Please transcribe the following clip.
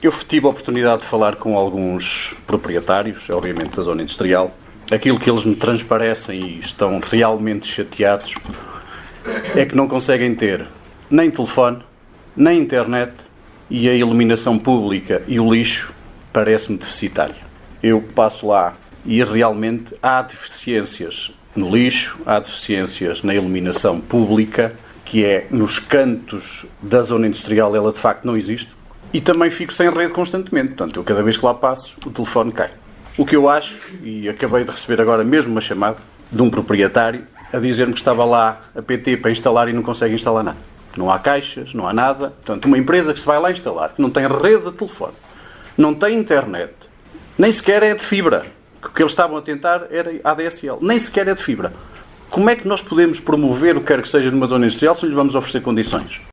Eu tive a oportunidade de falar com alguns proprietários, obviamente da zona industrial. Aquilo que eles me transparecem e estão realmente chateados é que não conseguem ter nem telefone, nem internet, e a iluminação pública e o lixo parece-me deficitário. Eu passo lá e realmente há deficiências no lixo, há deficiências na iluminação pública, que é nos cantos da zona industrial, ela de facto não existe. E também fico sem rede constantemente. Portanto, eu cada vez que lá passo, o telefone cai. O que eu acho, e acabei de receber agora mesmo uma chamada de um proprietário a dizer-me que estava lá a PT para instalar e não consegue instalar nada. Não há caixas, não há nada. Portanto, uma empresa que se vai lá instalar, que não tem rede de telefone, não tem internet, nem sequer é de fibra. O que eles estavam a tentar era ADSL. Nem sequer é de fibra. Como é que nós podemos promover o que quer que seja numa zona industrial se lhes vamos oferecer condições?